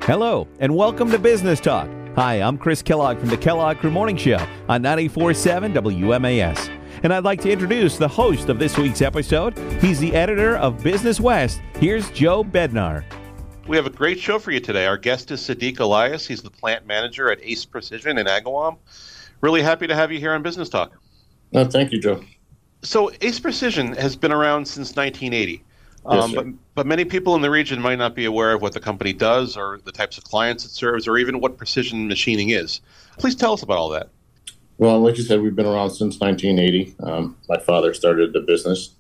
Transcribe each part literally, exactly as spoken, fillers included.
Hello, and welcome to Business Talk. Hi, I'm Chris Kellogg from the Kellogg Crew Morning Show on ninety-four point seven W M A S. And I'd like to introduce the host of this week's episode. He's the editor of Business West. Here's Joe Bednar. We have a great show for you today. Our guest is Sadiq Elias. He's the plant manager at Ace Precision in Agawam. Really happy to have you here on Business Talk. No, thank you, Joe. So Ace Precision has been around since nineteen eighty. Yes, Um, sir. but, but many people in the region might not be aware of what the company does or the types of clients it serves or even what precision machining is. Please tell us about all that. Well, like you said, we've been around since nineteen eighty. Um, my father started the business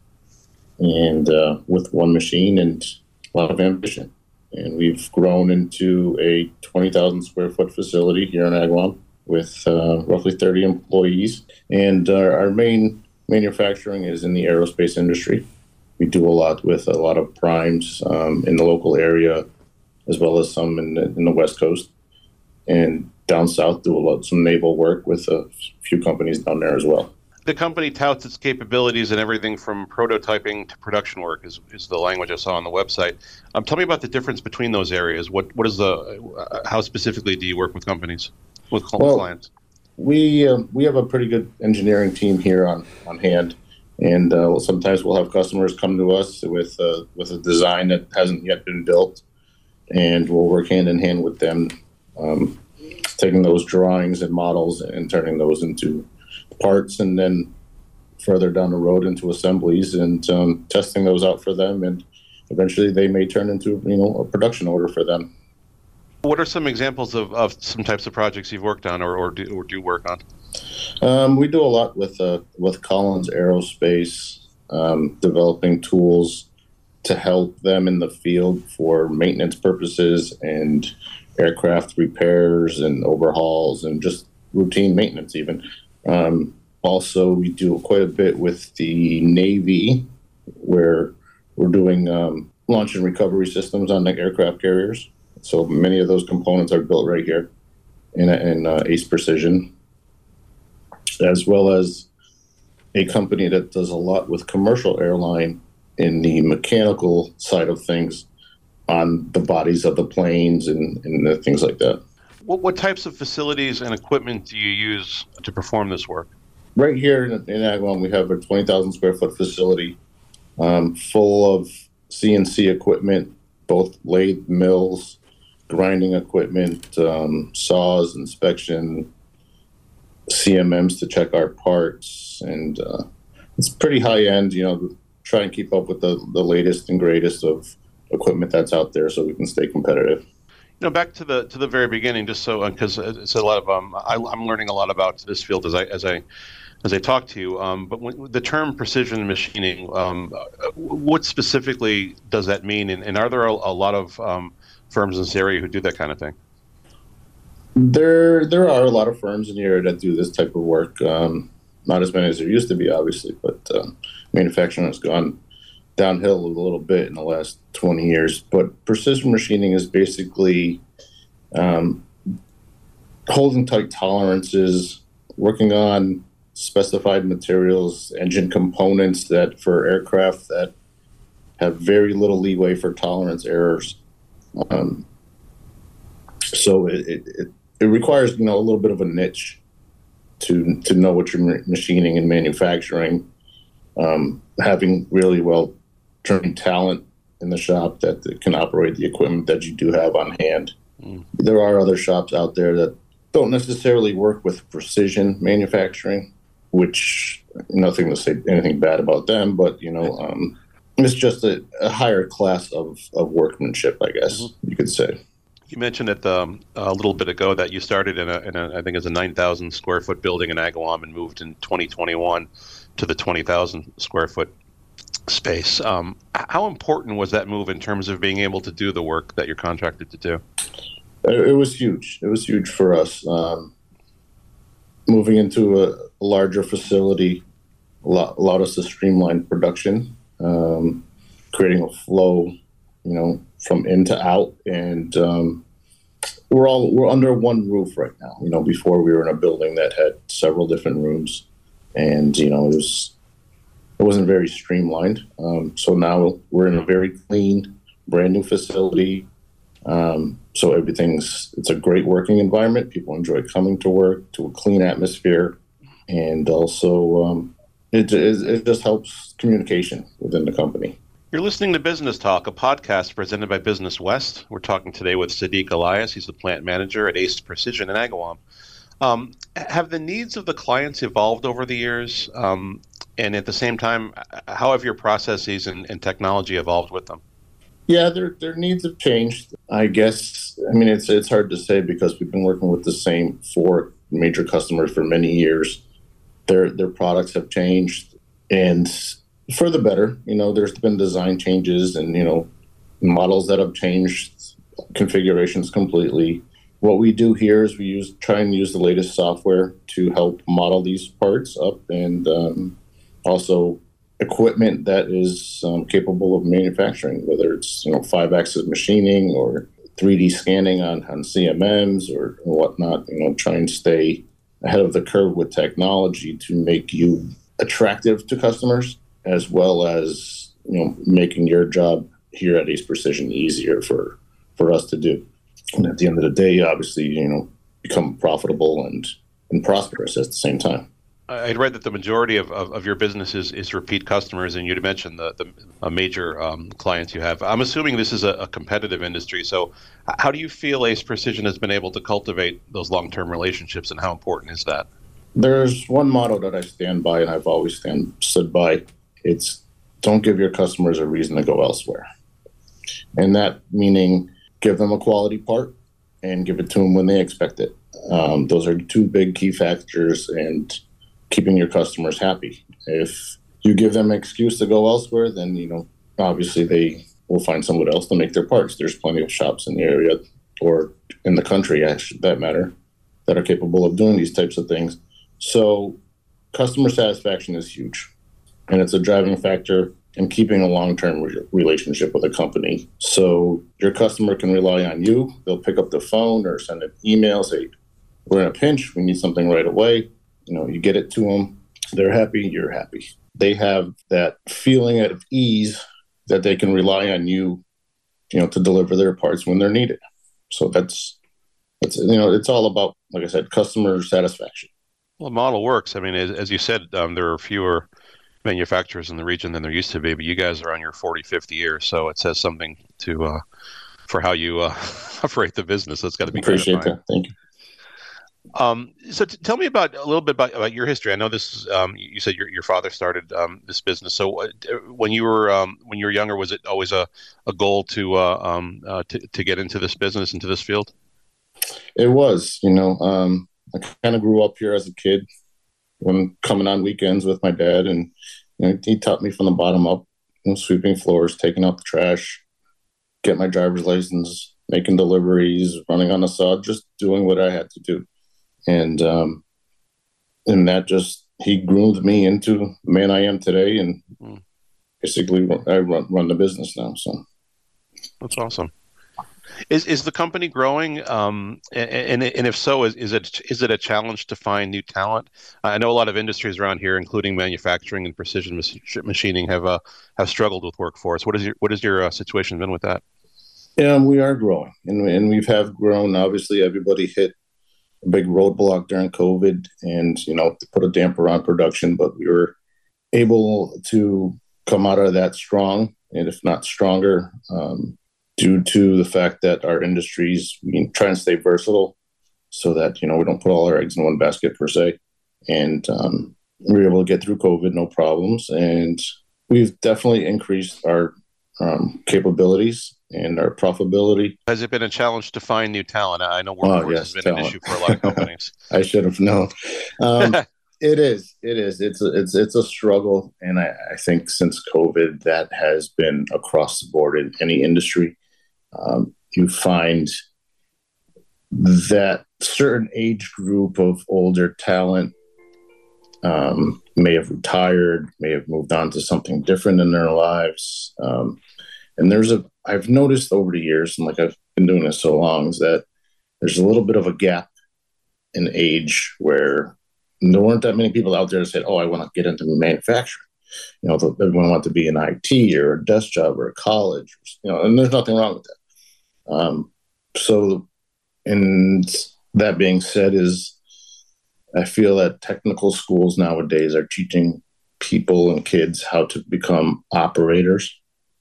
and uh, with one machine and a lot of ambition. And we've grown into a twenty thousand square foot facility here in Agawam with uh, roughly thirty employees. And uh, our main manufacturing is in the aerospace industry. We do a lot with a lot of primes um, in the local area, as well as some in the, in the West Coast. And down south, do a lot some naval work with a few companies down there as well. The company touts its capabilities and everything from prototyping to production work is, is the language I saw on the website. Um, tell me about the difference between those areas. What what is the uh, how specifically do you work with companies, with cl- Well, clients? We uh, we have a pretty good engineering team here on, on hand, and uh, sometimes we'll have customers come to us with uh, with a design that hasn't yet been built, and we'll work hand in hand with them, um, taking those drawings and models and turning those into parts, and then further down the road into assemblies and um, testing those out for them, and eventually they may turn into you know a production order for them. What are some examples of, of some types of projects you've worked on or, or, do, or do work on? Um, we do a lot with uh, with Collins Aerospace, um, developing tools to help them in the field for maintenance purposes and aircraft repairs and overhauls and just routine maintenance even. Um, also, we do quite a bit with the Navy, where we're doing um, launch and recovery systems on the aircraft carriers. So many of those components are built right here in, in uh, Ace Precision, as well as a company that does a lot with commercial airline in the mechanical side of things on the bodies of the planes and, and the things like that. What, what types of facilities and equipment do you use to perform this work? Right here in, in Agawam, we have a twenty thousand square foot facility um, full of C N C equipment, both lathe mills, grinding equipment, um, saws, inspection, C M Ms to check our parts, and uh, it's pretty high end. You know, try and keep up with the, the latest and greatest of equipment that's out there, so we can stay competitive. You know, back to the to the very beginning, just so because it's a lot of um, I, I'm learning a lot about this field as I as I as I talk to you. Um, but when, the term precision machining, um, what specifically does that mean? And, and are there a, a lot of um, firms in this area who do that kind of thing? There, there are a lot of firms in the area that do this type of work. Um, not as many as there used to be, obviously, but uh, manufacturing has gone downhill a little bit in the last twenty years. But precision machining is basically um, holding tight tolerances, working on specified materials, engine components that for aircraft that have very little leeway for tolerance errors. Um, so it, it, it, it requires, you know, a little bit of a niche to to know what you're machining and manufacturing, um, having really well trained talent in the shop that, that can operate the equipment that you do have on hand. Mm. There are other shops out there that don't necessarily work with precision manufacturing, which nothing to say anything bad about them, but, you know, um, it's just a, a higher class of, of workmanship, I guess mm-hmm. you could say. You mentioned it um, a little bit ago that you started in, a, in a, I think it's a nine thousand square foot building in Agawam and moved in twenty twenty-one to the twenty thousand square foot space. Um, how important was that move in terms of being able to do the work that you're contracted to do? It was huge. It was huge for us. Um, moving into a, a larger facility allowed, allowed us to streamline production, um, creating a flow, you know, from in to out. And um, we're all we're under one roof right now. You know, before we were in a building that had several different rooms, and you know, it was it wasn't very streamlined. Um, so now we're in a very clean, brand new facility. Um, so everything's, it's a great working environment. People enjoy coming to work, to a clean atmosphere. And also, um, it, it, it just helps communication within the company. You're listening to Business Talk, a podcast presented by Business West. We're talking today with Sadiq Elias. He's the plant manager at Ace Precision in Agawam. Um, have the needs of the clients evolved over the years? Um, and at the same time, how have your processes and, and technology evolved with them? Yeah, their their needs have changed. I guess, I mean, it's it's hard to say because we've been working with the same four major customers for many years. Their their products have changed, and for the better. You know, there's been design changes and, you know, models that have changed, configurations completely. What we do here is we use try and use the latest software to help model these parts up, and um, also equipment that is um, capable of manufacturing, whether it's, you know, five-axis machining or three D scanning on, on C M Ms or, or whatnot. You know, try and stay ahead of the curve with technology to make you attractive to customers, as well as, you know, making your job here at Ace Precision easier for, for us to do. And at the end of the day, obviously, you know, become profitable and, and prosperous at the same time. I'd read that the majority of, of, of your business is, is repeat customers, and you'd mentioned the, the uh, major um, clients you have. I'm assuming this is a, a competitive industry. So how do you feel Ace Precision has been able to cultivate those long-term relationships, and how important is that? There's one motto that I stand by, and I've always stand, stood by. It's don't give your customers a reason to go elsewhere. And that meaning give them a quality part and give it to them when they expect it. Um, those are two big key factors, and keeping your customers happy. If you give them an excuse to go elsewhere, then, you know, obviously they will find someone else to make their parts. There's plenty of shops in the area or in the country, actually, that matter, that are capable of doing these types of things. So customer satisfaction is huge, and it's a driving factor in keeping a long-term re- relationship with a company. So your customer can rely on you. They'll pick up the phone or send an email, say, we're in a pinch, we need something right away. You know, you get it to them, they're happy, you're happy. They have that feeling of ease that they can rely on you, you know, to deliver their parts when they're needed. So that's, that's you know, it's all about, like I said, customer satisfaction. Well, the model works. I mean, as, as you said, um, there are fewer manufacturers in the region than there used to be, but you guys are on your forty-fifth year, so it says something to uh, for how you uh, operate the business. That's got to be Appreciate gratifying. that. Thank you. Um, so t- tell me about a little bit about, about your history. I know this. Um, you said your your father started um, this business. So uh, when you were um, when you were younger, was it always a, a goal to, uh, um, uh, to to get into this business, into this field? It was. You know, um, I kind of grew up here as a kid, when coming on weekends with my dad, and, you know, he taught me from the bottom up, you know, sweeping floors, taking out the trash, get my driver's license, making deliveries, running on the saw, just doing what I had to do. And um, and that just, he groomed me into the man I am today, and mm. basically I run, run the business now. So that's awesome. Is is the company growing? Um, and, and if so, is, is it is it a challenge to find new talent? I know a lot of industries around here, including manufacturing and precision mach- machining, have uh, have struggled with workforce. What is your what is your uh, situation been with that? Yeah, we are growing, and and we've have grown. Obviously, everybody hit a big roadblock during COVID, and, you know, to put a damper on production, but we were able to come out of that strong, and if not stronger, um, due to the fact that our industries, we try and stay versatile so that, you know, we don't put all our eggs in one basket per se. And um, we were able to get through COVID, no problems. And we've definitely increased our um, capabilities and our profitability. Has it been a challenge to find new talent? I know workforce oh, yes, has been talent. an issue for a lot of companies. I should have known. Um, it is. It is. It's a, it's it's a struggle, and I, I think since COVID, that has been across the board in any industry. Um, you find that certain age group of older talent um, may have retired, may have moved on to something different in their lives. Um, and there's a, I've noticed over the years, and like I've been doing this so long, is that there's a little bit of a gap in age where there weren't that many people out there that said, oh, I want to get into manufacturing. You know, everyone wants to be in I T or a desk job or a college, you know, and there's nothing wrong with that. Um, so, and that being said, is I feel that technical schools nowadays are teaching people and kids how to become operators,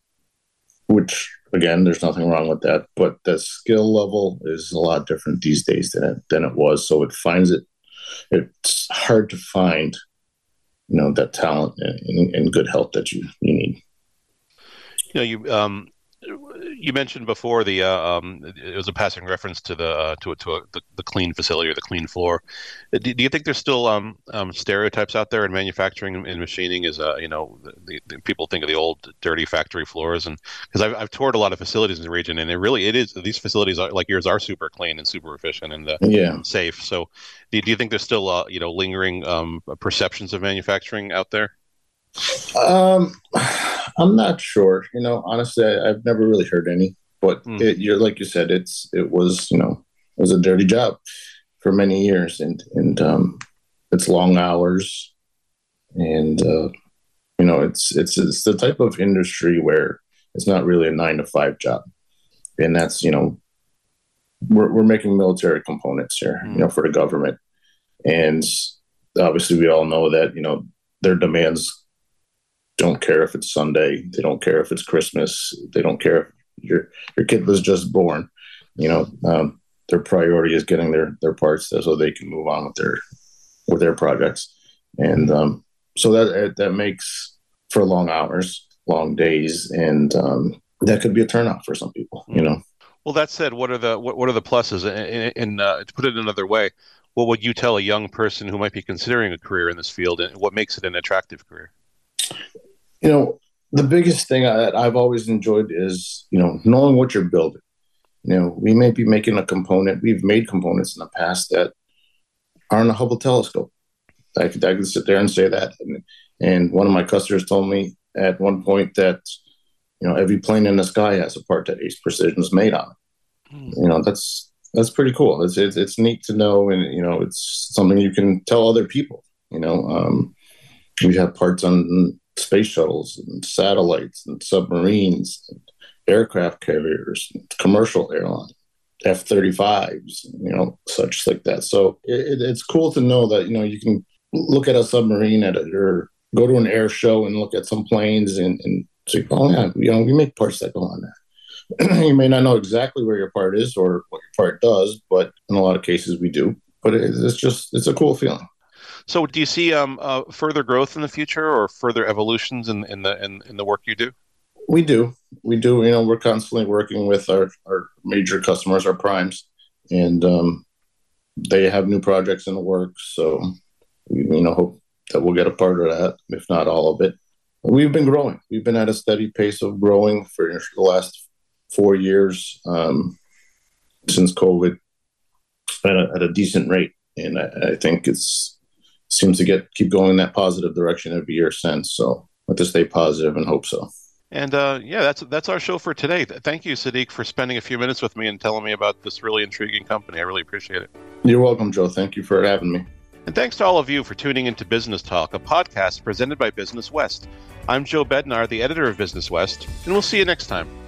which again, there's nothing wrong with that, but the skill level is a lot different these days than it than it was. So it finds it it's hard to find, you know, that talent and, and good health that you, you need. You know, you um, you mentioned before the uh, um, it was a passing reference to the uh, to to a, the, the clean facility or the clean floor. Do, do you think there's still um, um, stereotypes out there in manufacturing and machining? Is uh, you know, the, the people think of the old dirty factory floors, and because I've I've toured a lot of facilities in the region, and it really it is these facilities are, like yours are super clean and super efficient and uh, yeah. safe. So, do, do you think there's still uh, you know lingering um, perceptions of manufacturing out there? Um, I'm not sure. You know, honestly, I, I've never really heard any. But mm. it, you're like you said, it's it was you know it was a dirty job for many years, and and um, it's long hours, and uh, you know it's it's it's the type of industry where it's not really a nine to five job, and that's you know we're we're making military components here, mm. you know, for the government, and obviously we all know that you know their demands don't care if it's Sunday. They don't care if it's Christmas. They don't care if your your kid was just born. You know, um, their priority is getting their their parts so they can move on with their with their projects. And um, so that that makes for long hours, long days, and um, that could be a turnoff for some people. You know. Well, that said, what are the what, what are the pluses? And, and uh, to put it another way, what would you tell a young person who might be considering a career in this field, and what makes it an attractive career? You know, the biggest thing that I've always enjoyed is, you know, knowing what you're building. You know, we may be making a component. We've made components in the past that aren't a Hubble telescope. I could, I could sit there and say that. And, and one of my customers told me at one point that, you know, every plane in the sky has a part that Ace Precision is made on. Mm. You know, that's that's pretty cool. It's, it's it's neat to know, and you know, it's something you can tell other people. You know, um, we have parts on space shuttles and satellites and submarines and aircraft carriers and commercial airlines, F thirty-fives, you know, such like that. So it, it's cool to know that, you know, you can look at a submarine at it or go to an air show and look at some planes and, and say, oh, yeah, you know, we make parts that go on that. You may not know exactly where your part is or what your part does, but in a lot of cases we do. But it, it's just, it's a cool feeling. So, do you see um, uh, further growth in the future, or further evolutions in, in the in, in the work you do? We do, we do. You know, we're constantly working with our, our major customers, our primes, and um, they have new projects in the works. So, we, you know, hope that we'll get a part of that, if not all of it. We've been growing. We've been at a steady pace of growing for the last four years um, since COVID, at a, at a decent rate, and I, I think it's. Seems to get keep going in that positive direction every year since. So let us stay positive and hope so. And uh, yeah, that's that's our show for today. Thank you, Sadiq, for spending a few minutes with me and telling me about this really intriguing company. I really appreciate it. You're welcome, Joe. Thank you for having me. And thanks to all of you for tuning into Business Talk, a podcast presented by Business West. I'm Joe Bednar, the editor of Business West, and we'll see you next time.